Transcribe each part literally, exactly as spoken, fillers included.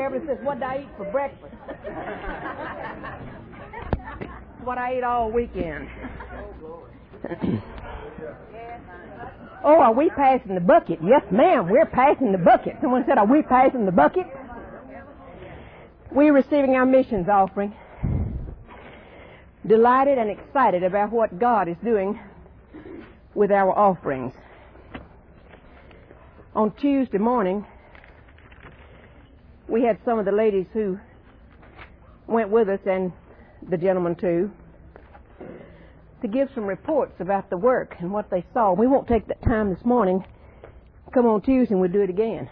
Beverly says, what did I eat for breakfast? What I ate all weekend. Oh, are we passing the bucket? Yes, ma'am, we're passing the bucket. Someone said, are we passing the bucket? We're receiving our missions offering. Delighted and excited about what God is doing with our offerings. On Tuesday morning, we had some of the ladies who went with us, and the gentleman too, to give some reports about the work and what they saw. We won't take that time this morning. Come on Tuesday and we'll do it again.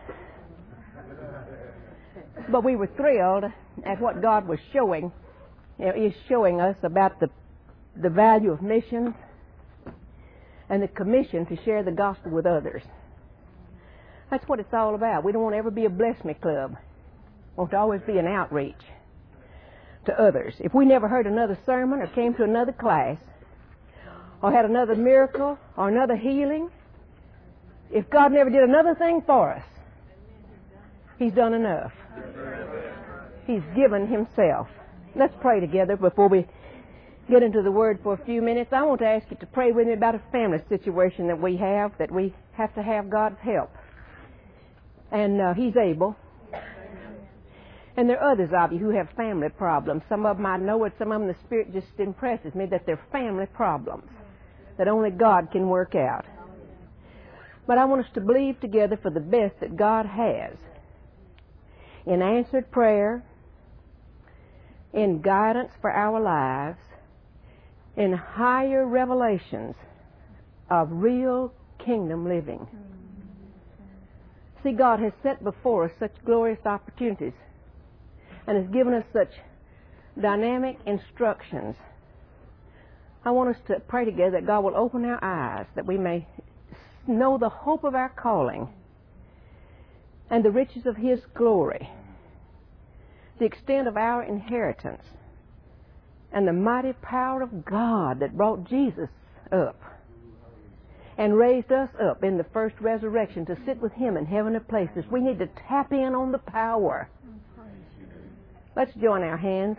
But we were thrilled at what God was showing, you know, is showing us about the the value of missions and the commission to share the gospel with others. That's what it's all about. We don't want to ever be a bless me club. We want to always be an outreach to others. If we never heard another sermon or came to another class or had another miracle or another healing, if God never did another thing for us, He's done enough. He's given Himself. Let's pray together before we get into the Word for a few minutes. I want to ask you to pray with me about a family situation that we have, that we have to have God's help. And uh, He's able. And there are others of you who have family problems. Some of them I know it, some of them the Spirit just impresses me that they're family problems that only God can work out. But I want us to believe together for the best that God has in answered prayer, in guidance for our lives, in higher revelations of real kingdom living. See, God has set before us such glorious opportunities and has given us such dynamic instructions. I want us to pray together that God will open our eyes, that we may know the hope of our calling and the riches of His glory, the extent of our inheritance, and the mighty power of God that brought Jesus up and raised us up in the first resurrection to sit with Him in heavenly places. We need to tap in on the power. Let's join our hands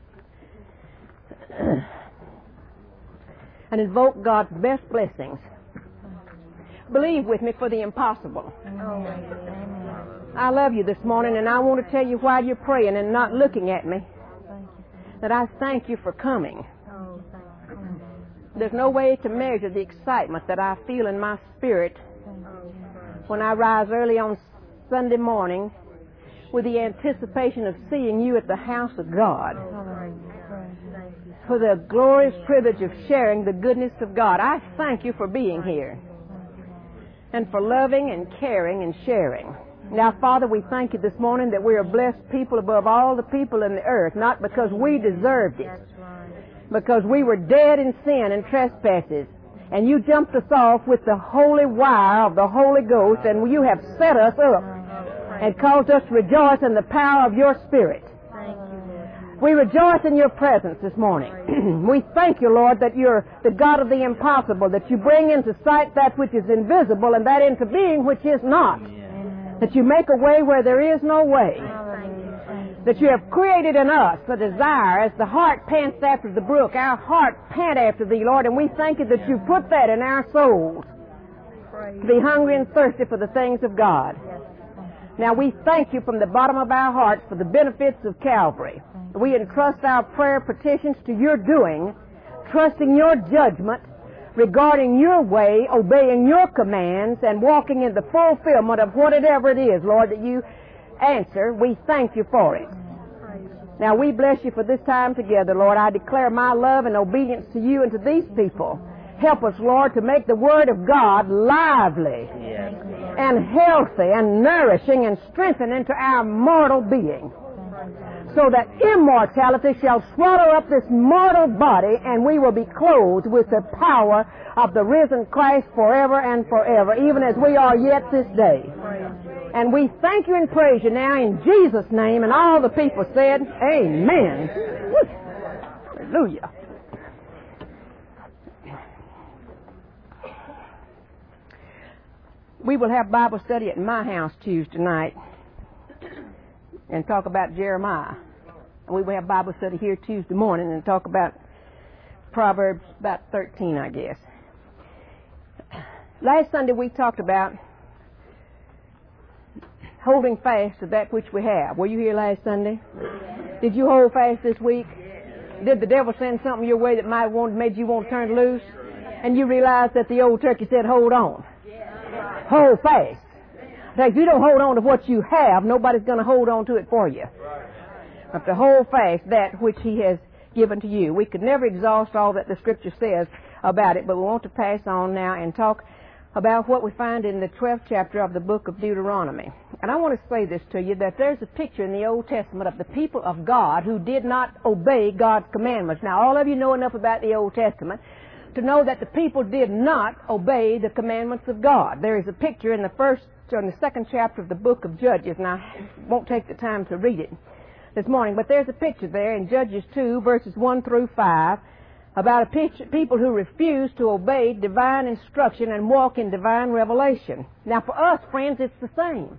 and invoke God's best blessings. Believe with me for the impossible. I love you this morning, and I want to tell you while you're praying and not looking at me that I thank you for coming. There's no way to measure the excitement that I feel in my spirit when I rise early on Sunday morning with the anticipation of seeing you at the house of God, for the glorious privilege of sharing the goodness of God. I thank you for being here and for loving and caring and sharing. Now, Father, we thank you this morning that we are blessed people above all the people in the earth, not because we deserved it, because we were dead in sin and trespasses, and you jumped us off with the holy wire of the Holy Ghost, and you have set us up and caused us to rejoice in the power of your Spirit. We rejoice in your presence this morning. We thank you, Lord, that you're the God of the impossible, that you bring into sight that which is invisible and that into being which is not, that you make a way where there is no way, that you have created in us the desire, as the hart pants after the brook, our heart pant after thee, Lord, and we thank you that you put that in our souls, to be hungry and thirsty for the things of God. Now we thank you from the bottom of our hearts for the benefits of Calvary. We entrust our prayer petitions to your doing, trusting your judgment regarding your way, obeying your commands, and walking in the fulfillment of whatever it is, Lord, that you answer. We thank you for it. Now we bless you for this time together, Lord. I declare my love and obedience to you and to these people. Help us, Lord, to make the Word of God lively yes. and healthy and nourishing and strengthening to our mortal being, so that immortality shall swallow up this mortal body, and we will be clothed with the power of the risen Christ forever and forever, even as we are yet this day. And we thank you and praise you now in Jesus' name, and all the people said, amen. Hallelujah. We will have Bible study at my house Tuesday night. and talk about Jeremiah. And we will have Bible study here Tuesday morning and talk about Proverbs about thirteen, I guess. Last Sunday we talked about holding fast to that which we have. Were you here last Sunday? Did you hold fast this week? Did the devil send something your way that might have wanted, made you want to turn loose? And you realized that the old turkey said, hold on. Hold fast. Now, if you don't hold on to what you have, nobody's going to hold on to it for you. You have to hold fast that which he has given to you. We could never exhaust all that the Scripture says about it, but we want to pass on now and talk about what we find in the twelfth chapter of the book of Deuteronomy. And I want to say this to you, that there's a picture in the Old Testament of the people of God who did not obey God's commandments. Now, all of you know enough about the Old Testament to know that the people did not obey the commandments of God. There is a picture in the first or in the second chapter of the book of Judges, and I won't take the time to read it this morning, but there's a picture there in Judges two, verses one through five, about a picture, people who refuse to obey divine instruction and walk in divine revelation. Now, for us, friends, it's the same.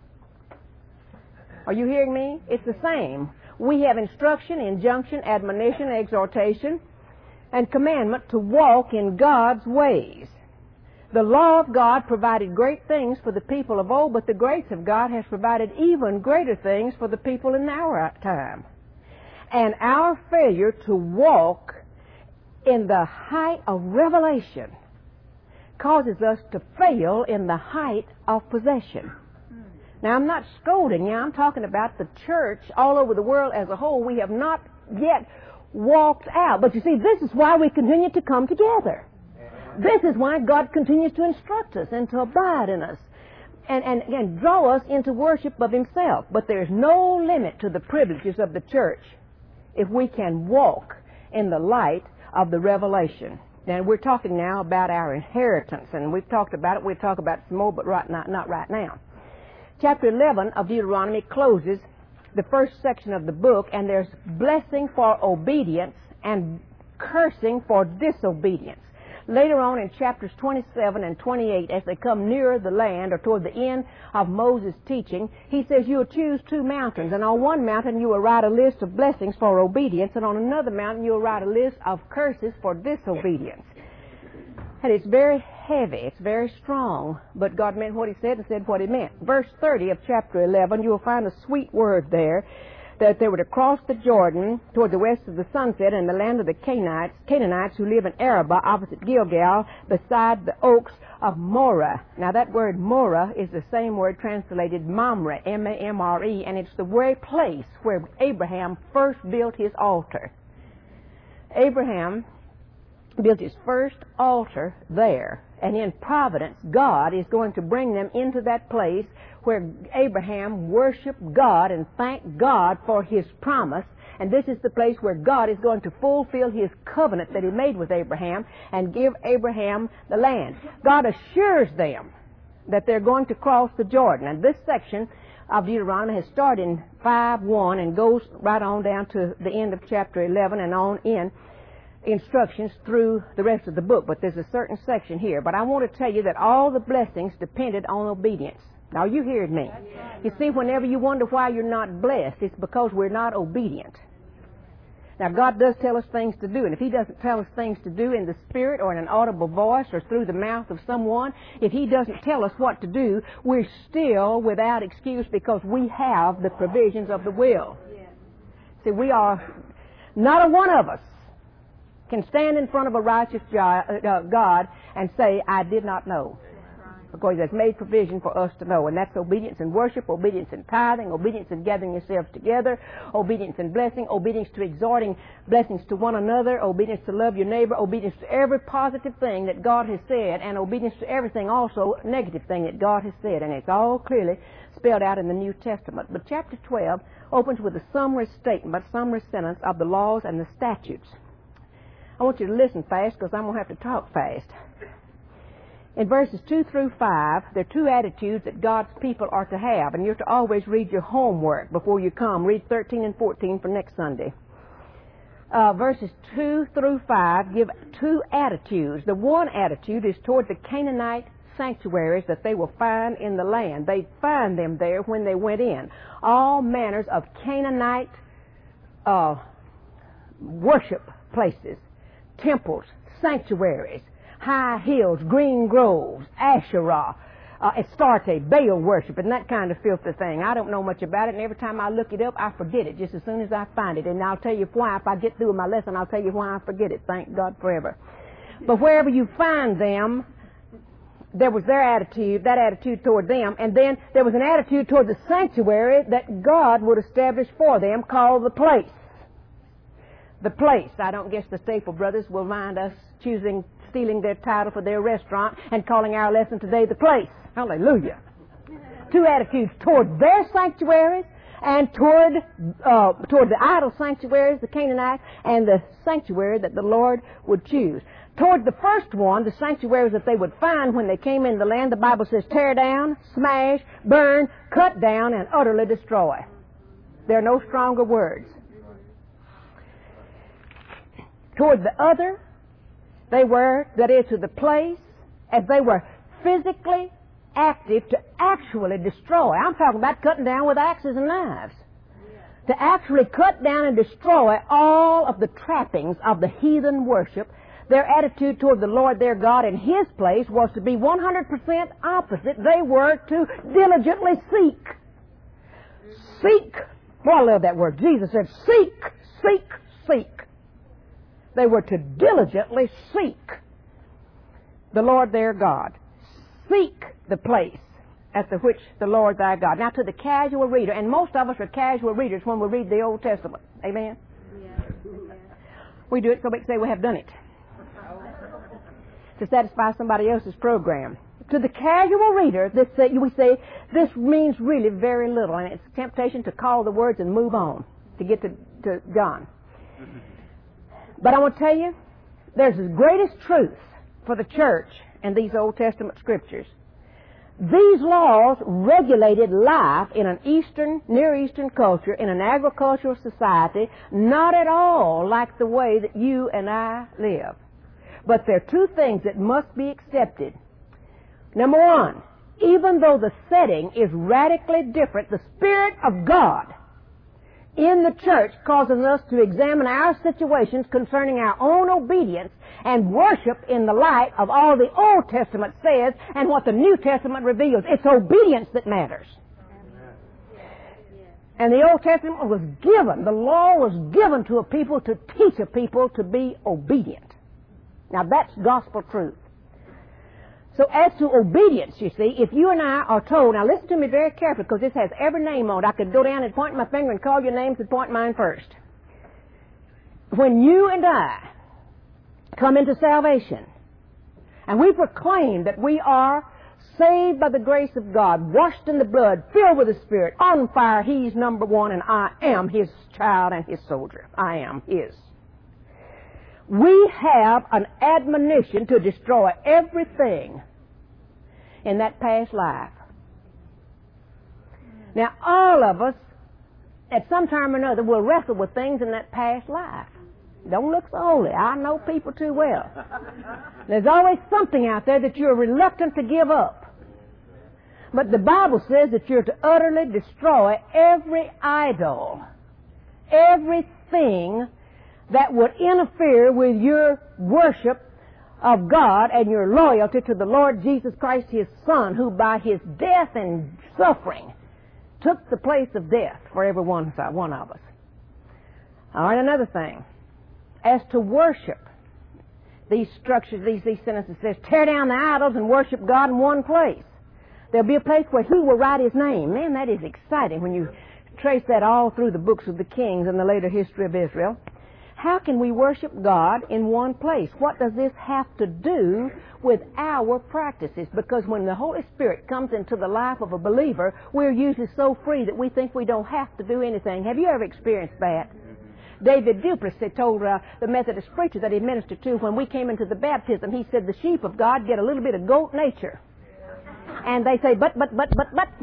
Are you hearing me? It's the same. We have instruction, injunction, admonition, exhortation, and commandment to walk in God's ways. The law of God provided great things for the people of old, but the grace of God has provided even greater things for the people in our time. And our failure to walk in the height of revelation causes us to fail in the height of possession. Now, I'm not scolding you. I'm talking about the church all over the world as a whole. We have not yet walked out. But you see, this is why we continue to come together. This is why God continues to instruct us and to abide in us and, and, and draw us into worship of Himself. But there's no limit to the privileges of the church if we can walk in the light of the revelation. Now, we're talking now about our inheritance, and we've talked about it. We'll talk about it some more, but right not, not right now. Chapter eleven of Deuteronomy closes the first section of the book, and there's blessing for obedience and cursing for disobedience. Later on in chapters twenty-seven and twenty-eight, as they come nearer the land or toward the end of Moses' teaching, he says you'll choose two mountains, and on one mountain you will write a list of blessings for obedience, and on another mountain you'll write a list of curses for disobedience. And it's very heavy, it's very strong, but God meant what He said and said what He meant. Verse thirty of chapter eleven, you will find a sweet word there, that they were to cross the Jordan toward the west of the sunset in the land of the Canaanites, Canaanites who live in Arabah opposite Gilgal beside the oaks of Moreh. Now that word Moreh is the same word translated Mamre, M A M R E, and it's the very place where Abraham first built his altar. Abraham built his first altar there, and in providence, God is going to bring them into that place where Abraham worshiped God and thanked God for His promise. And this is the place where God is going to fulfill His covenant that He made with Abraham and give Abraham the land. God assures them that they're going to cross the Jordan. And this section of Deuteronomy has started in five one and goes right on down to the end of chapter eleven and on in instructions through the rest of the book. But there's a certain section here. But I want to tell you that all the blessings depended on obedience. Now, you heard me. You see, whenever you wonder why you're not blessed, it's because we're not obedient. Now, God does tell us things to do, and if He doesn't tell us things to do in the Spirit or in an audible voice or through the mouth of someone, if He doesn't tell us what to do, we're still without excuse because we have the provisions of the will. See, we are, not a one of us can stand in front of a righteous God and say, I did not know. Because He has made provision for us to know. And that's obedience in worship, obedience in tithing, obedience in gathering yourselves together, obedience in blessing, obedience to exhorting blessings to one another, obedience to love your neighbor, obedience to every positive thing that God has said, and obedience to everything also negative thing that God has said. And it's all clearly spelled out in the New Testament. But chapter twelve opens with a summary statement, summary sentence of the laws and the statutes. I want you to listen fast because I'm going to have to talk fast. In verses two through five, there are two attitudes that God's people are to have, and you're to always read your homework before you come. Read thirteen and fourteen for next Sunday. Uh, verses two through five give two attitudes. The one attitude is toward the Canaanite sanctuaries that they will find in the land. They'd find them there when they went in. All manners of Canaanite uh, worship places, temples, sanctuaries, high hills, green groves, Asherah, uh, Astarte, Baal worship, and that kind of filthy thing. I don't know much about it, and every time I look it up, I forget it just as soon as I find it. And I'll tell you why. If I get through with my lesson, I'll tell you why I forget it. Thank God forever. But wherever you find them, there was their attitude, that attitude toward them, and then there was an attitude toward the sanctuary that God would establish for them called the place. The place. I don't guess the Staple Brothers will mind us choosing, stealing their title for their restaurant and calling our lesson today the place. Hallelujah. Two attitudes toward their sanctuaries and toward uh, toward the idol sanctuaries, the Canaanites, and the sanctuary that the Lord would choose. Toward the first one, the sanctuaries that they would find when they came into the land, the Bible says tear down, smash, burn, cut down, and utterly destroy. There are no stronger words. Toward the other, they were, that is, to the place, as they were physically active to actually destroy. I'm talking about cutting down with axes and knives. To actually cut down and destroy all of the trappings of the heathen worship. Their attitude toward the Lord their God in His place was to be one hundred percent opposite. They were to diligently seek. Seek. Boy, I love that word. Jesus said, seek, seek, seek. They were to diligently seek the Lord their God. Seek the place at the which the Lord thy God. Now, to the casual reader, and most of us are casual readers when we read the Old Testament. Amen? Yeah. We do it so we can say we have done it. To satisfy somebody else's program. To the casual reader, this uh, we say this means really very little, and it's a temptation to call the words and move on to get to, to John. But I want to tell you, there's the greatest truth for the church in these Old Testament scriptures. These laws regulated life in an Eastern, Near Eastern culture, in an agricultural society, not at all like the way that you and I live. But there are two things that must be accepted. Number one, even though the setting is radically different, the Spirit of God in the church causes us to examine our situations concerning our own obedience and worship in the light of all the Old Testament says and what the New Testament reveals. It's obedience that matters. And the Old Testament was given, the law was given to a people to teach a people to be obedient. Now that's gospel truth. So as to obedience, you see, if you and I are told, now listen to me very carefully because this has every name on it. I could go down and point my finger and call your names and point mine first. When you and I come into salvation and we proclaim that we are saved by the grace of God, washed in the blood, filled with the Spirit, on fire, He's number one, and I am His child and His soldier. I am His. We have an admonition to destroy everything in that past life. Now, all of us, at some time or another, will wrestle with things in that past life. Don't look so holy. I know people too well. There's always something out there that you're reluctant to give up. But the Bible says that you're to utterly destroy every idol, everything that would interfere with your worship of God and your loyalty to the Lord Jesus Christ, His Son, who by His death and suffering took the place of death for every one, one of us. All right, another thing. As to worship, these structures, these, these sentences says, tear down the idols and worship God in one place. There'll be a place where He will write His name. Man, that is exciting when you trace that all through the books of the kings and the later history of Israel. How can we worship God in one place? What does this have to do with our practices? Because when the Holy Spirit comes into the life of a believer, we're usually so free that we think we don't have to do anything. Have you ever experienced that? David Dupress told uh, the Methodist preacher that he ministered to when we came into the baptism, he said the sheep of God get a little bit of goat nature. And they say, but, but, but, but, but.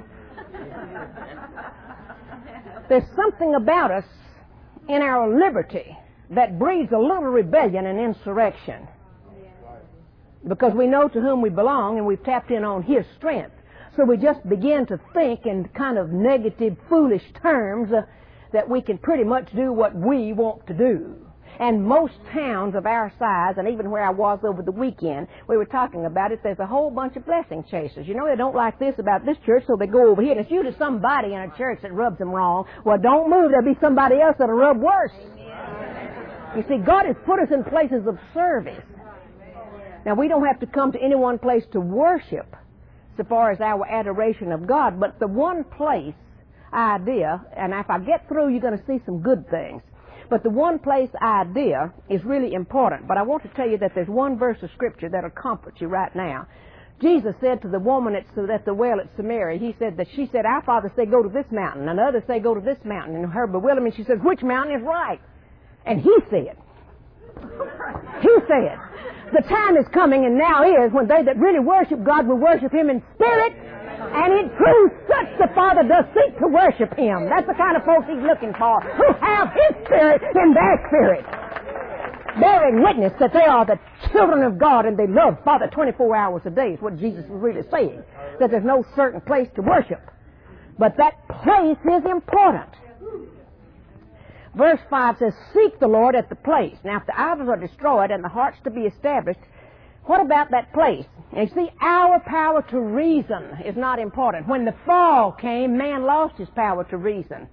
There's something about us in our liberty that breeds a little rebellion and insurrection. because we know to whom we belong and we've tapped in on His strength. So we just begin to think in kind of negative, foolish terms uh, that we can pretty much do what we want to do. And most towns of our size, and even where I was over the weekend, we were talking about it, there's a whole bunch of blessing chasers. You know, they don't like this about this church, so they go over here. And it's usually somebody in a church that rubs them wrong. Well, don't move. There'll be somebody else that'll rub worse. You see, God has put us in places of service. Now, we don't have to come to any one place to worship so far as our adoration of God, but the one place idea, and if I get through, you're going to see some good things. But the one place idea is really important. But I want to tell you that there's one verse of Scripture that'll comfort you right now. Jesus said to the woman at, at the well at Samaria, He said that she said, our Father say go to this mountain, and others say go to this mountain. And her bewilderment, she says, which mountain is right? And He said, He said, the time is coming and now is when they that really worship God will worship Him in spirit and in truth. Such the Father does seek to worship Him. That's the kind of folks He's looking for, who have His Spirit in their spirit, bearing witness that they are the children of God and they love Father twenty-four hours a day is what Jesus was really saying, that there's no certain place to worship. But that place is important. Verse five says, seek the Lord at the place. Now, if the idols are destroyed and the heart's to be established, what about that place? And you see, our power to reason is not important. When the fall came, man lost his power to reason.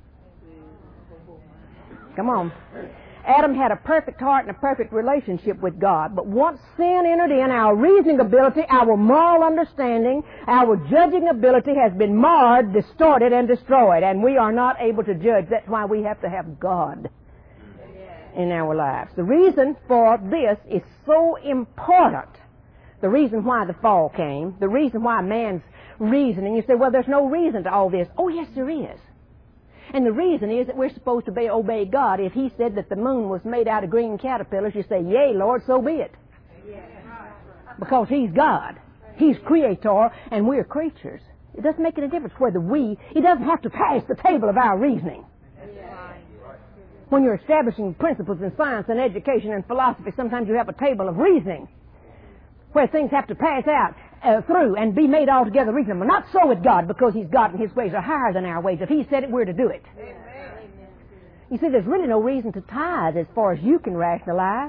Come on. Adam had a perfect heart and a perfect relationship with God. But once sin entered in, our reasoning ability, our moral understanding, our judging ability has been marred, distorted, and destroyed. And we are not able to judge. That's why we have to have God in our lives. The reason for this is so important. The reason why the fall came, the reason why man's reasoning. You say, well, there's no reason to all this. Oh, yes, there is. And the reason is that we're supposed to obey, obey God. If He said that the moon was made out of green caterpillars, you say, yea, Lord, so be it. Because He's God. He's Creator, and we're creatures. It doesn't make any difference whether we, He doesn't have to pass the table of our reasoning. When you're establishing principles in science and education and philosophy, sometimes you have a table of reasoning where things have to pass out uh, through and be made altogether reasonable. Not so with God, because He's God and His ways are higher than our ways. If He said it, we're to do it. Amen. You see, there's really no reason to tithe as far as you can rationalize.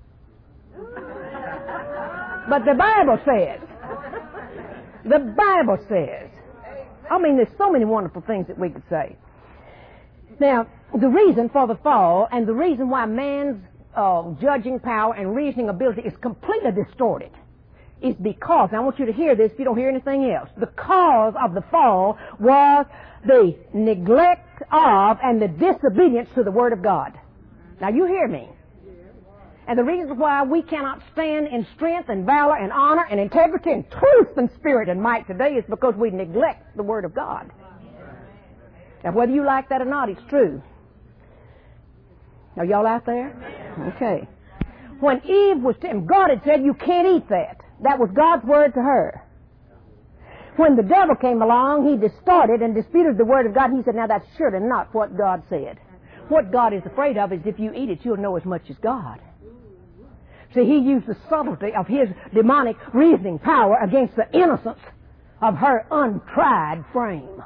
But the Bible says, the Bible says, I mean, there's so many wonderful things that we could say. Now, the reason for the fall and the reason why man's uh, judging power and reasoning ability is completely distorted is because, and I want you to hear this if you don't hear anything else, the cause of the fall was the neglect of and the disobedience to the Word of God. Now, you hear me. And the reason why we cannot stand in strength and valor and honor and integrity and truth and spirit and might today is because we neglect the Word of God. Now, whether you like that or not, it's true. Are y'all out there? Okay. When Eve was tempted, God had said, you can't eat that. That was God's word to her. When the devil came along, he distorted and disputed the Word of God. He said, now that's surely not what God said. What God is afraid of is if you eat it, you'll know as much as God. See, he used the subtlety of his demonic reasoning power against the innocence of her untried frame.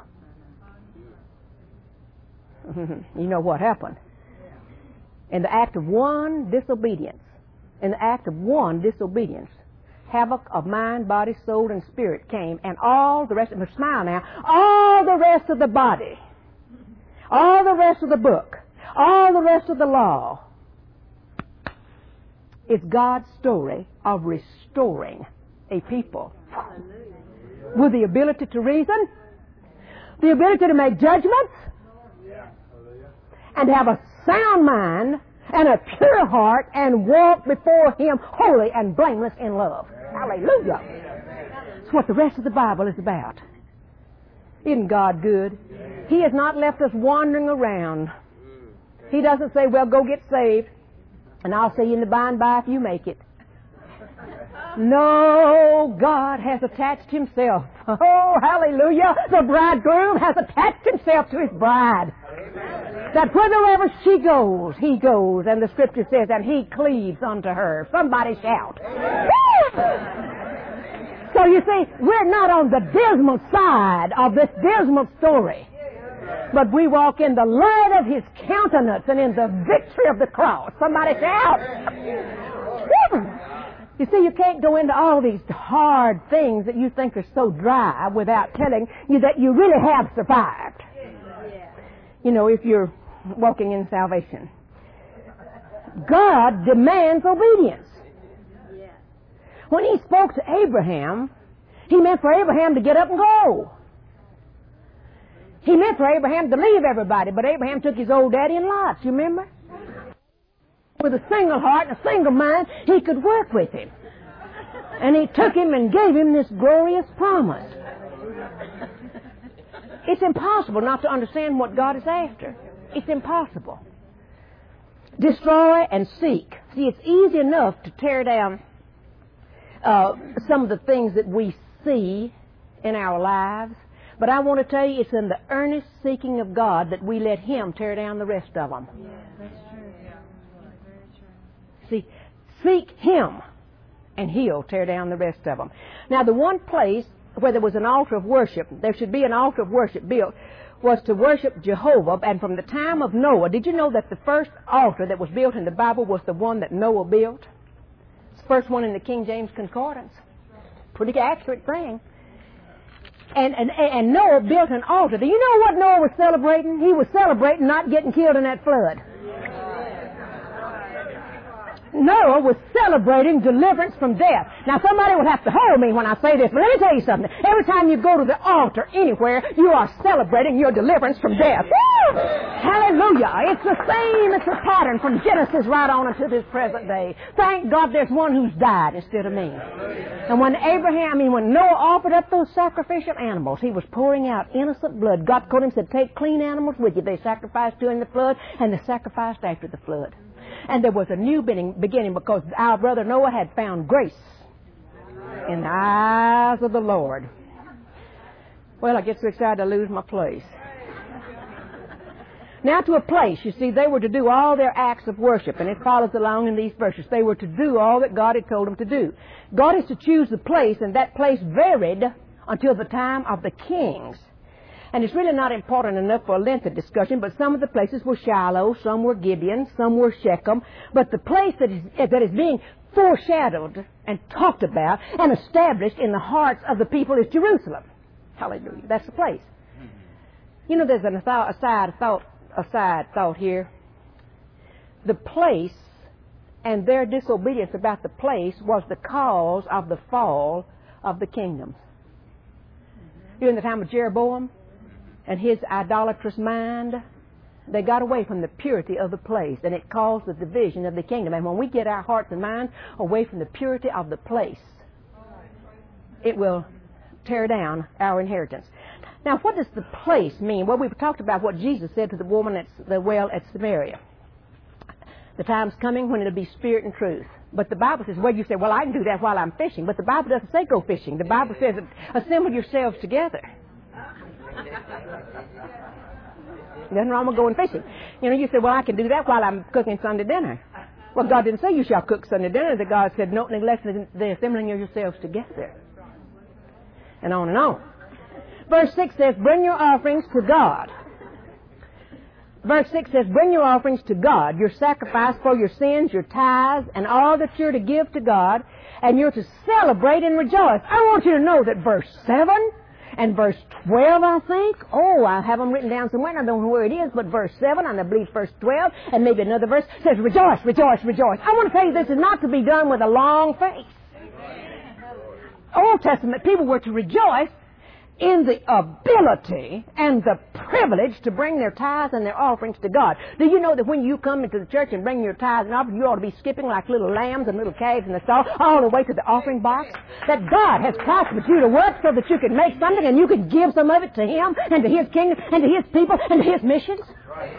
You know what happened? In the act of one disobedience, in the act of one disobedience, havoc of mind, body, soul, and spirit came, and all the rest of them, smile now, all the rest of the body, all the rest of the book, all the rest of the law is God's story of restoring a people with the ability to reason, the ability to make judgments, and have a sound mind and a pure heart and walk before Him holy and blameless in love. Hallelujah. That's what the rest of the Bible is about. Isn't God good? He has not left us wandering around. He doesn't say, well, go get saved, and I'll see you in the by and by if you make it. No, God has attached Himself. Oh, hallelujah. The bridegroom has attached himself to his bride. That whithersoever she goes, he goes. And the Scripture says, and he cleaves unto her. Somebody shout. Woo, So you see, we're not on the dismal side of this dismal story, but we walk in the light of His countenance and in the victory of the cross. Somebody shout! You see, you can't go into all these hard things that you think are so dry without telling you that you really have survived. You know, if you're walking in salvation. God demands obedience. When He spoke to Abraham, He meant for Abraham to get up and go. He meant for Abraham to leave everybody, but Abraham took his old daddy and Lot, you remember? With a single heart and a single mind, he could work with him. And He took him and gave him this glorious promise. It's impossible not to understand what God is after. It's impossible. Destroy and seek. See, it's easy enough to tear down uh, some of the things that we see in our lives, but I want to tell you, it's in the earnest seeking of God that we let Him tear down the rest of them. Yeah, that's true. Yeah, very true. See, seek Him, and He'll tear down the rest of them. Now, the one place where there was an altar of worship, there should be an altar of worship built, was to worship Jehovah. And from the time of Noah, did you know that the first altar that was built in the Bible was the one that Noah built? It's the first one in the King James Concordance. Pretty accurate thing. And, and, and Noah built an altar. Do you know what Noah was celebrating? He was celebrating not getting killed in that flood. Noah was celebrating deliverance from death. Now, somebody will have to hold me when I say this, but let me tell you something. Every time you go to the altar anywhere, you are celebrating your deliverance from death. Woo! Hallelujah. It's the same, it's a pattern from Genesis right on until this present day. Thank God there's one who's died instead of me. And when Abraham, I mean, when Noah offered up those sacrificial animals, he was pouring out innocent blood. God told him, said, take clean animals with you. They sacrificed during the flood, and they sacrificed after the flood. And there was a new beginning because our brother Noah had found grace in the eyes of the Lord. Well, I get so excited I lose my place. Now to a place, you see, they were to do all their acts of worship, and it follows along in these verses. They were to do all that God had told them to do. God is to choose the place, and that place varied until the time of the kings. And it's really not important enough for a lengthy discussion, but some of the places were Shiloh, some were Gibeon, some were Shechem. But the place that is, that is being foreshadowed and talked about and established in the hearts of the people is Jerusalem. Hallelujah. That's the place. You know, there's an aside thought, aside thought here. The place and their disobedience about the place was the cause of the fall of the kingdoms. During the time of Jeroboam and his idolatrous mind, they got away from the purity of the place, and it caused the division of the kingdom. And when we get our hearts and minds away from the purity of the place, it will tear down our inheritance. Now, what does the place mean? Well, we've talked about what Jesus said to the woman at the well at Samaria. The time's coming when it'll be spirit and truth. But the Bible says, well, you say, well, I can do that while I'm fishing. But the Bible doesn't say go fishing. The Bible says, assemble yourselves together. Nothing wrong with going fishing. You know, you say, well, I can do that while I'm cooking Sunday dinner. Well, God didn't say you shall cook Sunday dinner. The God said, don't neglect the assembling of yourselves together. And on and on. Verse six says, bring your offerings to God. Verse six says, bring your offerings to God, your sacrifice for your sins, your tithes, and all that you're to give to God, and you're to celebrate and rejoice. I want you to know that verse seven and verse twelve, I think, oh, I have them written down somewhere, and I don't know where it is, but verse seven, and I believe verse twelve, and maybe another verse, says, rejoice, rejoice, rejoice. I want to tell you, this is not to be done with a long face. Old Testament people were to rejoice in the ability and the privilege to bring their tithes and their offerings to God. Do you know that when you come into the church and bring your tithes and offerings, you ought to be skipping like little lambs and little calves in the stall all the way to the offering box? That God has prospered you to work so that you can make something and you can give some of it to Him and to His kingdom and to His people and to His missions?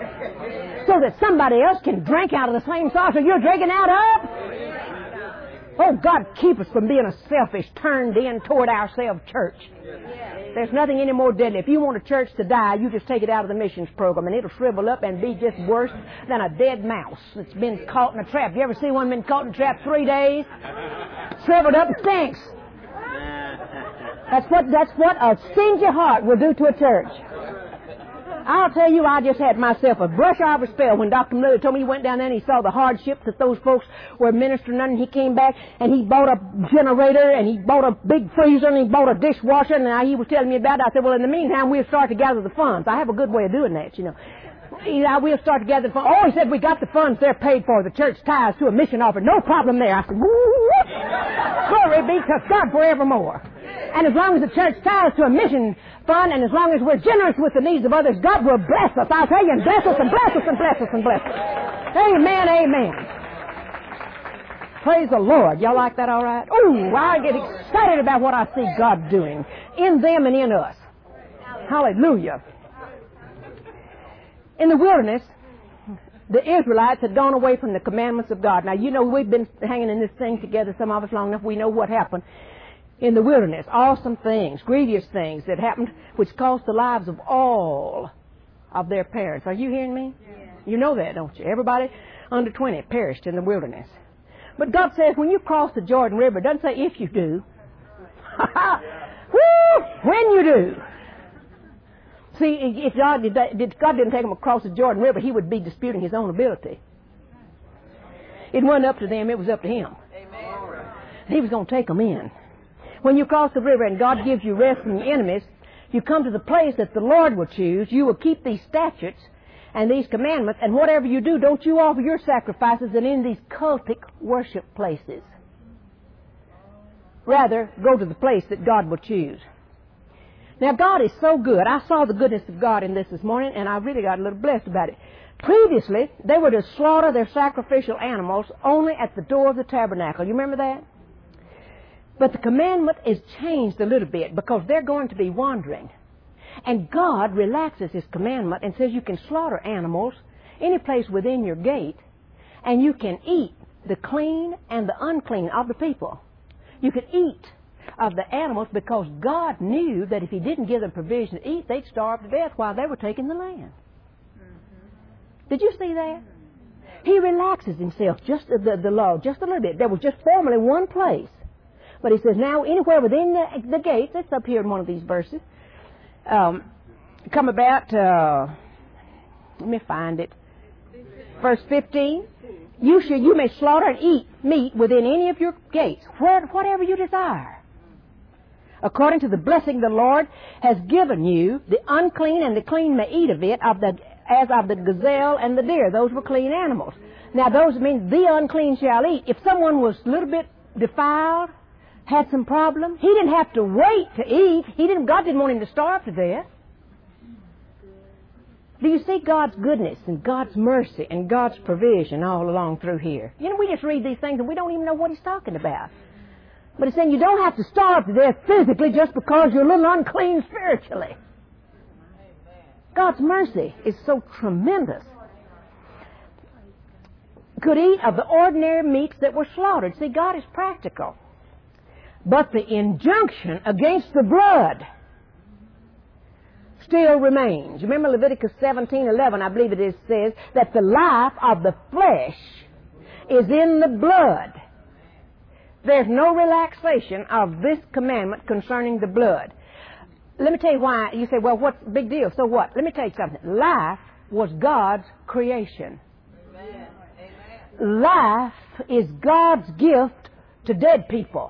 So that somebody else can drink out of the same saucer you're drinking out of? Oh, God, keep us from being a selfish, turned in toward ourselves church. There's nothing any more deadly. If you want a church to die, you just take it out of the missions program, and it'll shrivel up and be just worse than a dead mouse that's been caught in a trap. You ever see one been caught in a trap three days? Shriveled up and stinks. That's what, that's what a stingy heart will do to a church. I'll tell you, I just had myself a brush off a spell when Doctor Miller told me he went down there and he saw the hardships that those folks were ministering under, and he came back and he bought a generator and he bought a big freezer and he bought a dishwasher, and he was telling me about it. I said, well, in the meantime, we'll start to gather the funds. I have a good way of doing that, you know. We'll start to gather the funds. Oh, he said, we got the funds. They're paid for. The church tithes to a mission offering. No problem there. I said, whoop. Glory be to God forevermore. And as long as the church tithes to a mission fund, and as long as we're generous with the needs of others, God will bless us. I'll tell you, and bless us and bless us and bless us and bless us. Amen, amen. Praise the Lord. Y'all like that all right? Oh, I get excited about what I see God doing in them and in us. Hallelujah. In the wilderness, the Israelites had gone away from the commandments of God. Now, you know, we've been hanging in this thing together, some of us long enough. We know what happened in the wilderness. Awesome things, grievous things that happened, which cost the lives of all of their parents. Are you hearing me? Yeah. You know that, don't you? Everybody under twenty perished in the wilderness. But God says when you cross the Jordan River, it doesn't say if you do. Woo! When you do. See, if God, did, did, God didn't take them across the Jordan River, He would be disputing His own ability. It wasn't up to them, it was up to Him. Amen. He was going to take them in. When you cross the river and God gives you rest from your enemies, you come to the place that the Lord will choose. You will keep these statutes and these commandments, and whatever you do, don't you offer your sacrifices in in these cultic worship places. Rather, go to the place that God will choose. Now, God is so good. I saw the goodness of God in this this morning, and I really got a little blessed about it. Previously, they were to slaughter their sacrificial animals only at the door of the tabernacle. You remember that? But the commandment is changed a little bit because they're going to be wandering. And God relaxes His commandment and says you can slaughter animals any place within your gate, and you can eat the clean and the unclean of the people. You can eat of the animals because God knew that if He didn't give them provision to eat, they'd starve to death while they were taking the land. Mm-hmm. Did you see that? He relaxes Himself, just the, the law, just a little bit. There was just formerly one place. But He says now anywhere within the, the gates, it's up here in one of these verses, um, come about, uh, let me find it, verse fifteen, you shall, you may slaughter and eat meat within any of your gates, where, whatever you desire. According to the blessing the Lord has given you, the unclean and the clean may eat of it, of the, as of the gazelle and the deer. Those were clean animals. Now those mean the unclean shall eat. If someone was a little bit defiled, had some problem, he didn't have to wait to eat. He didn't. God didn't want him to starve to death. Do you see God's goodness and God's mercy and God's provision all along through here? You know, we just read these things and we don't even know what He's talking about. But He's saying you don't have to starve to death physically just because you're a little unclean spiritually. God's mercy is so tremendous. Could eat of the ordinary meats that were slaughtered. See, God is practical. But the injunction against the blood still remains. Remember Leviticus seventeen eleven, I believe it is, says that the life of the flesh is in the blood. There's no relaxation of this commandment concerning the blood. Let me tell you why. You say, well, what's the big deal? So what? Let me tell you something. Life was God's creation. Amen. Amen. Life is God's gift to dead people.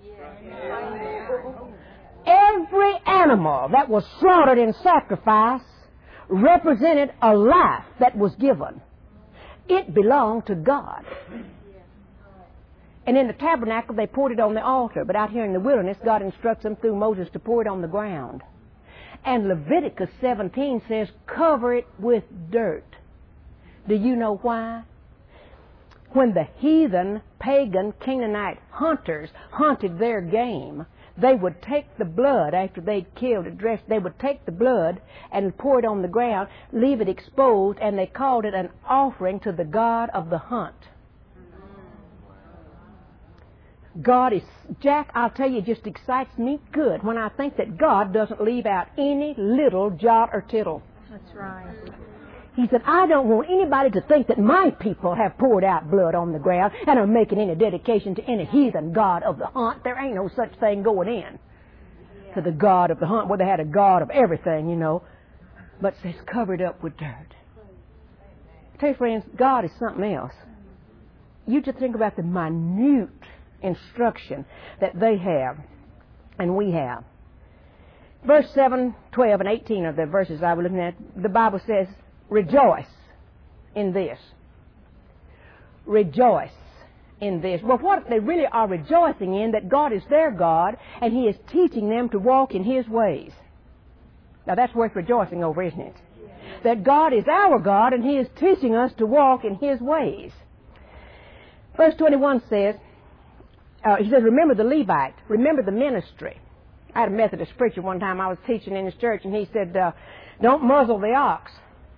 Every animal that was slaughtered in sacrifice represented a life that was given. It belonged to God. And in the tabernacle, they poured it on the altar. But out here in the wilderness, God instructs them through Moses to pour it on the ground. And Leviticus seventeen says, cover it with dirt. Do you know why? When the heathen, pagan, Canaanite hunters hunted their game, they would take the blood after they'd killed it, dressed, they would take the blood and pour it on the ground, leave it exposed, and they called it an offering to the god of the hunt. God is, Jack, I'll tell you, it just excites me good when I think that God doesn't leave out any little jot or tittle. That's right. He said, I don't want anybody to think that my people have poured out blood on the ground and are making any dedication to any heathen god of the hunt. There ain't no such thing going in to the god of the hunt, where they had a god of everything, you know, but it's covered up with dirt. I tell you, friends, God is something else. You just think about the minute instruction that they have and we have. Verse seven, twelve, and eighteen of the verses I was looking at, the Bible says, rejoice in this. Rejoice in this. Well, what they really are rejoicing in, that God is their God and He is teaching them to walk in His ways. Now that's worth rejoicing over, isn't it? That God is our God and He is teaching us to walk in His ways. Verse twenty-one says, uh, he says, remember the Levite, remember the ministry. I had a Methodist preacher one time, I was teaching in his church, and he said, uh, don't muzzle the ox.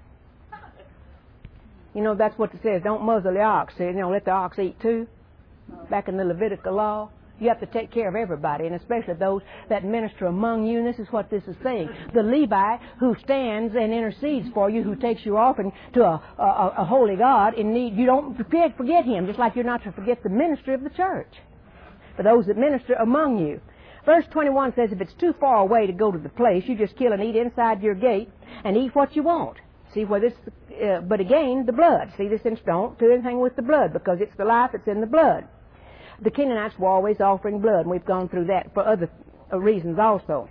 You know, that's what it says, don't muzzle the ox. You know, let the ox eat too. Back in the Levitical law, you have to take care of everybody, and especially those that minister among you, and this is what this is saying. The Levite who stands and intercedes for you, who takes your offering to a, a, a holy God in need, you don't forget, forget him, just like you're not to forget the ministry of the church. For those that minister among you. Verse twenty-one says, if it's too far away to go to the place, you just kill and eat inside your gate and eat what you want. See where this, uh, but again, the blood. See this, don't do anything with the blood, because it's the life that's in the blood. The Canaanites were always offering blood, and we've gone through that for other uh, reasons also.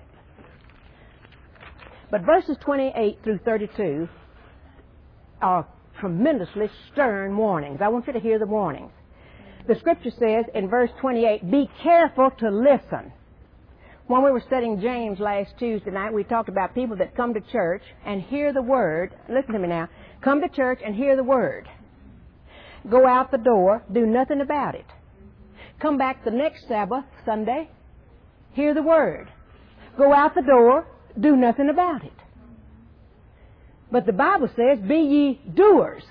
But verses twenty-eight through thirty-two are tremendously stern warnings. I want you to hear the warnings. The Scripture says in verse twenty-eight, be careful to listen. When we were studying James last Tuesday night, we talked about people that come to church and hear the Word. Listen to me now. Come to church and hear the Word. Go out the door, do nothing about it. Come back the next Sabbath, Sunday, hear the Word. Go out the door, do nothing about it. But the Bible says, be ye doers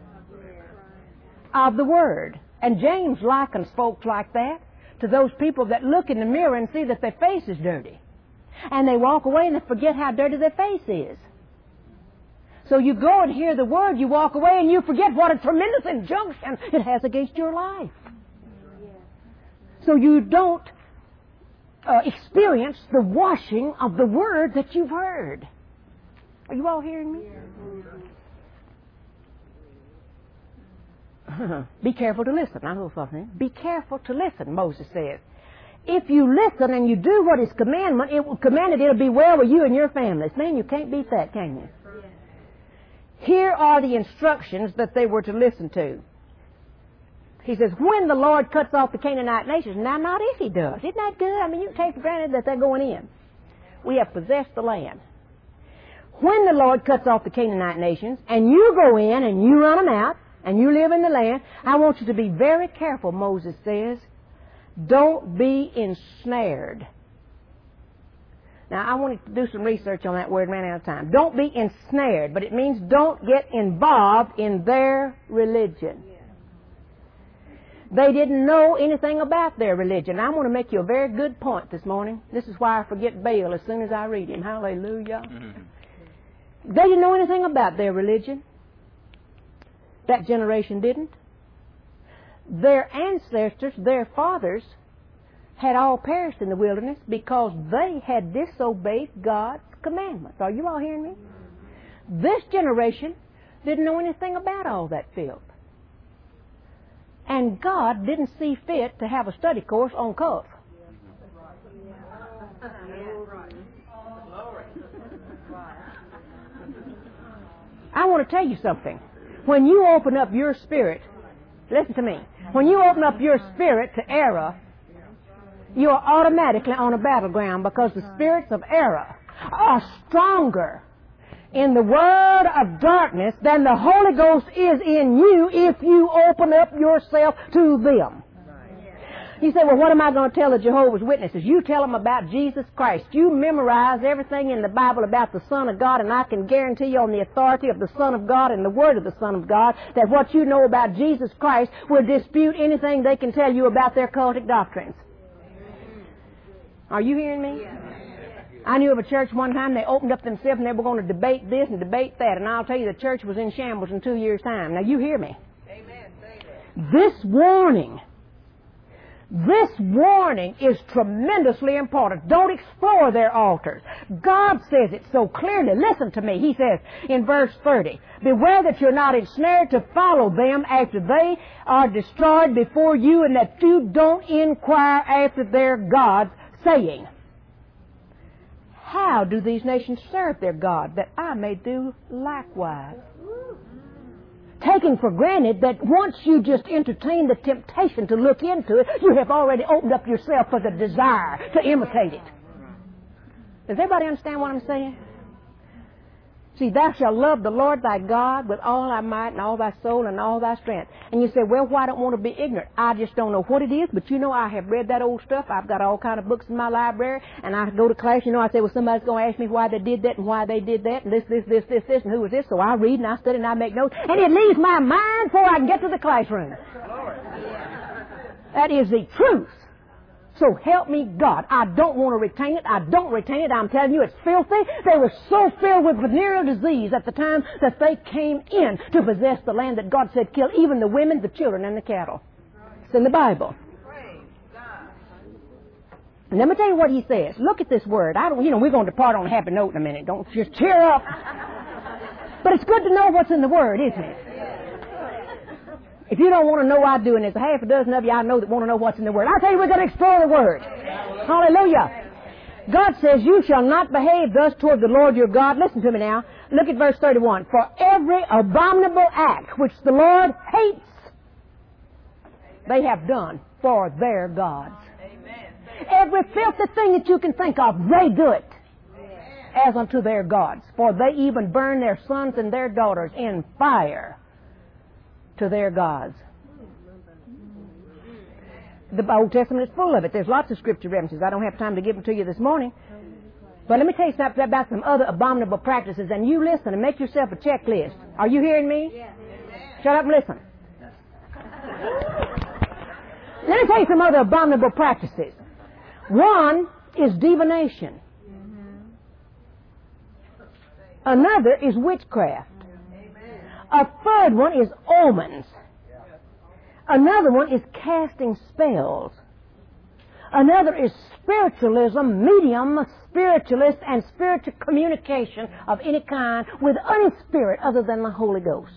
of the Word. And James likens folks like that to those people that look in the mirror and see that their face is dirty. And they walk away and they forget how dirty their face is. So you go and hear the Word, you walk away and you forget what a tremendous injunction it has against your life. So you don't uh, experience the washing of the Word that you've heard. Are you all hearing me? Be careful to listen. I know something. Be careful to listen, Moses says. If you listen and you do what is commandment, it will commanded, it'll be well with you and your families. Man, you can't beat that, can you? Here are the instructions that they were to listen to. He says, when the Lord cuts off the Canaanite nations, now not if He does. Isn't that good? I mean, you can take for granted that they're going in. We have possessed the land. When the Lord cuts off the Canaanite nations, and you go in and you run them out, and you live in the land, I want you to be very careful, Moses says. Don't be ensnared. Now, I wanted to do some research on that word, ran out of time. Don't be ensnared, but it means don't get involved in their religion. They didn't know anything about their religion. I want to make you a very good point this morning. This is why I forget Baal as soon as I read him. Hallelujah. Mm-hmm. They didn't know anything about their religion. That generation didn't. Their ancestors, their fathers, had all perished in the wilderness because they had disobeyed God's commandments. Are you all hearing me? This generation didn't know anything about all that filth. And God didn't see fit to have a study course on cuff. I want to tell you something. When you open up your spirit, listen to me, when you open up your spirit to error, you are automatically on a battleground, because the spirits of error are stronger in the word of darkness than the Holy Ghost is in you if you open up yourself to them. You say, well, what am I going to tell the Jehovah's Witnesses? You tell them about Jesus Christ. You memorize everything in the Bible about the Son of God, and I can guarantee you on the authority of the Son of God and the Word of the Son of God that what you know about Jesus Christ will dispute anything they can tell you about their cultic doctrines. Are you hearing me? I knew of a church one time, they opened up themselves and they were going to debate this and debate that, and I'll tell you the church was in shambles in two years' time. Now you hear me. This warning This warning is tremendously important. Don't explore their altars. God says it so clearly. Listen to me. He says in verse thirty, beware that you're not ensnared to follow them after they are destroyed before you, and that you don't inquire after their gods, saying, how do these nations serve their God, that I may do likewise? Taking for granted that once you just entertain the temptation to look into it, you have already opened up yourself for the desire to imitate it. Does everybody understand what I'm saying? See, thou shalt love the Lord thy God with all thy might and all thy soul and all thy strength. And you say, well, why don't I want to be ignorant? I just don't know what it is, but you know I have read that old stuff. I've got all kind of books in my library, and I go to class. You know, I say, well, somebody's going to ask me why they did that and why they did that and this, this, this, this, this, and who was this. So I read and I study and I make notes, and it leaves my mind before I can get to the classroom. That is the truth. So help me God. I don't want to retain it. I don't retain it. I'm telling you, it's filthy. They were so filled with venereal disease at the time that they came in to possess the land that God said kill even the women, the children, and the cattle. It's in the Bible. And let me tell you what he says. Look at this word. I don't, you know, we're going to depart on a happy note in a minute. Don't just cheer up. But it's good to know what's in the word, isn't it? If you don't want to know, I do, and there's a half a dozen of you I know that want to know what's in the Word. I'll tell you, we're going to explore the Word. Hallelujah. God says, you shall not behave thus toward the Lord your God. Listen to me now. Look at verse thirty-one. For every abominable act which the Lord hates, they have done for their gods. Every filthy thing that you can think of, they do it as unto their gods. For they even burn their sons and their daughters in fire to their gods. The Old Testament is full of it. There's lots of scripture references. I don't have time to give them to you this morning. But let me tell you something about some other abominable practices, and you listen and make yourself a checklist. Are you hearing me? Yeah. Shut up and listen. Let me tell you some other abominable practices. One is divination. Another is witchcraft. A third one is omens. Another one is casting spells. Another is spiritualism, medium, spiritualist, and spiritual communication of any kind with any spirit other than the Holy Ghost.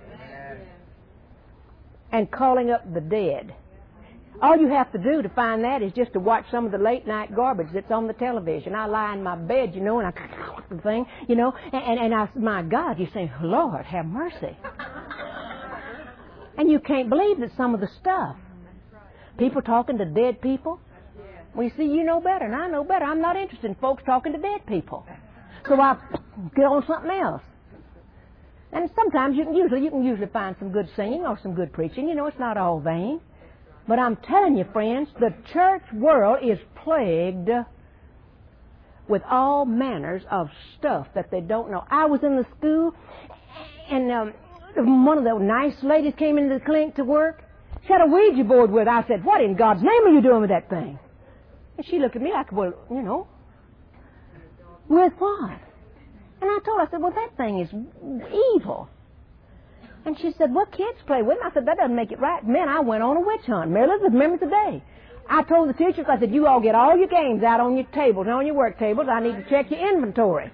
And calling up the dead. All you have to do to find that is just to watch some of the late night garbage that's on the television. I lie in my bed, you know, and I the thing, you know, and, and I, my God, you say, Lord, have mercy. And you can't believe that some of the stuff. People talking to dead people. Well, you see, you know better, and I know better. I'm not interested in folks talking to dead people. So I get on something else. And sometimes you can usually you can usually find some good singing or some good preaching. You know, it's not all vain. But I'm telling you, friends, the church world is plagued with all manners of stuff that they don't know. I was in the school, and um, one of the nice ladies came into the clinic to work. She had a Ouija board with her. I said, what in God's name are you doing with that thing? And she looked at me like, well, you know, with what? And I told her, I said, well, that thing is evil. And she said, well, kids play with them. I said, that doesn't make it right. Man, I went on a witch hunt. Mary Elizabeth, remember today. I told the teachers, I said, you all get all your games out on your tables and on your work tables. I need to check your inventory.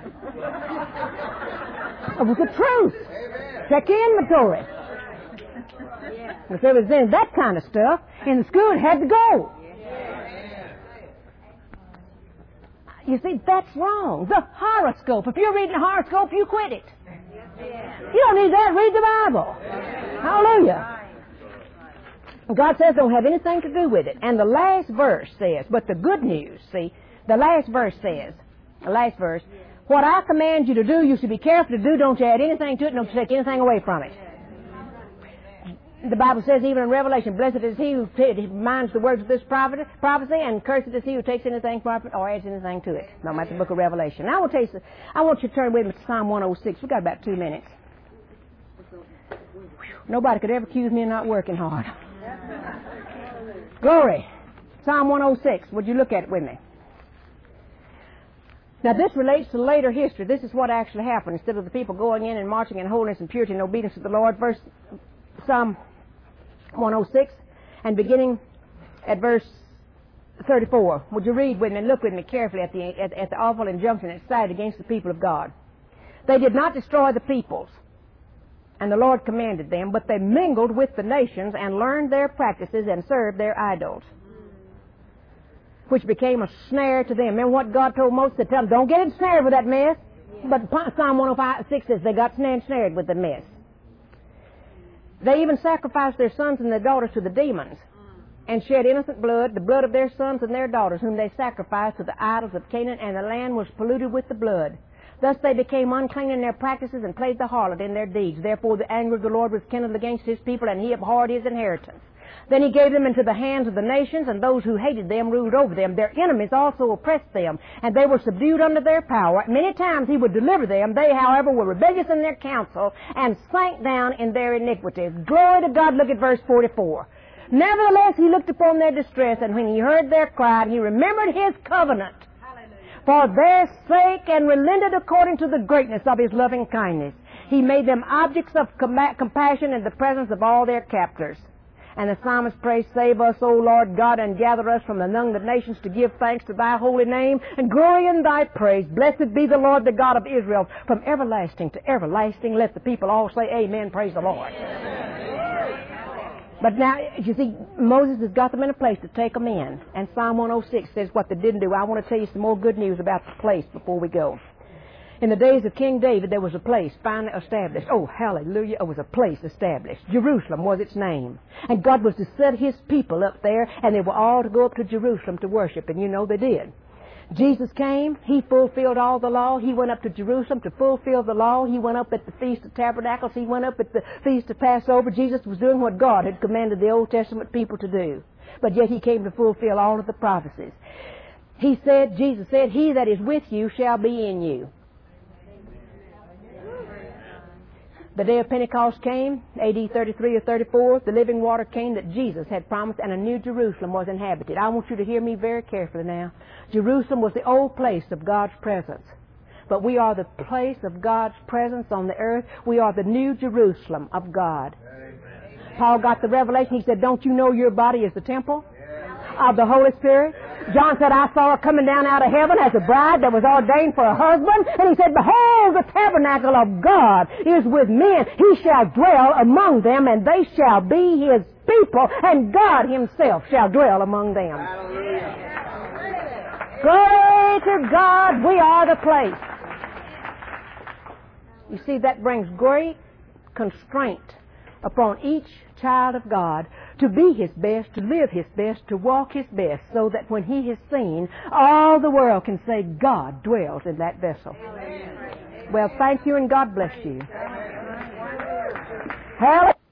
It was the truth. Check your inventory. If there was any that kind of stuff in the school, it had to go. You see, that's wrong. The horoscope. If you're reading a horoscope, you quit it. You don't need that. Read the Bible. Hallelujah. God says don't have anything to do with it. And the last verse says, but the good news, see, the last verse says, the last verse, what I command you to do, you should be careful to do. Don't you add anything to it. Don't you take anything away from it. the Bible says even in Revelation, blessed is he who t- minds the words of this prophet, prophecy, and cursed is he who takes anything from it or adds anything to it. No, that's the book of Revelation. Now I want, to tell you, I want you to turn with me to Psalm one oh six. We've got about two minutes. Nobody could ever accuse me of not working hard. Glory. Psalm one oh six. Would you look at it with me? Now this relates to later history. This is what actually happened. Instead of the people going in and marching in holiness and purity and obedience to the Lord, verse Psalm one oh six, and beginning at verse thirty-four. Would you read with me and look with me carefully at the, at, at the awful injunction that's cited against the people of God? They did not destroy the peoples, and the Lord commanded them, but they mingled with the nations and learned their practices and served their idols, which became a snare to them. Remember what God told Moses to tell them? Don't get ensnared with that mess. But Psalm one oh six says they got ensnared with the mess. They even sacrificed their sons and their daughters to the demons and shed innocent blood, the blood of their sons and their daughters, whom they sacrificed to the idols of Canaan, and the land was polluted with the blood. Thus they became unclean in their practices and played the harlot in their deeds. Therefore the anger of the Lord was kindled against his people, and he abhorred his inheritance. Then he gave them into the hands of the nations, and those who hated them ruled over them. Their enemies also oppressed them, and they were subdued under their power. Many times he would deliver them. They, however, were rebellious in their counsel, and sank down in their iniquities. Glory to God. Look at verse forty-four. Nevertheless, he looked upon their distress, and when he heard their cry, he remembered his covenant for their sake, and relented according to the greatness of his loving kindness. He made them objects of com- compassion in the presence of all their captors. And the psalmist prays, save us, O Lord God, and gather us from among the nations to give thanks to thy holy name and glory in thy praise. Blessed be the Lord, the God of Israel, from everlasting to everlasting. Let the people all say amen. Praise the Lord. But now, you see, Moses has got them in a place to take them in. And Psalm one oh six says what they didn't do. I want to tell you some more good news about the place before we go. In the days of King David, there was a place finally established. Oh, hallelujah, it was a place established. Jerusalem was its name. And God was to set his people up there, and they were all to go up to Jerusalem to worship, and you know they did. Jesus came, he fulfilled all the law. He went up to Jerusalem to fulfill the law. He went up at the Feast of Tabernacles. He went up at the Feast of Passover. Jesus was doing what God had commanded the Old Testament people to do. But yet he came to fulfill all of the prophecies. He said, Jesus said, he that is with you shall be in you. The day of Pentecost came, A D thirty-three or thirty-four, the living water came that Jesus had promised, and a new Jerusalem was inhabited. I want you to hear me very carefully now. Jerusalem was the old place of God's presence. But we are the place of God's presence on the earth. We are the new Jerusalem of God. Amen. Paul got the revelation. He said, don't you know your body is the temple of the Holy Spirit? John said, I saw her coming down out of heaven as a bride that was ordained for a husband. And he said, behold, the tabernacle of God is with men. He shall dwell among them, and they shall be his people, and God himself shall dwell among them. Hallelujah. Glory to God, we are the place. You see, that brings great constraint upon each child of God to be his best, to live his best, to walk his best, so that when he is seen, all the world can say, God dwells in that vessel. Amen. Well, thank you, and God bless you. Hallelujah.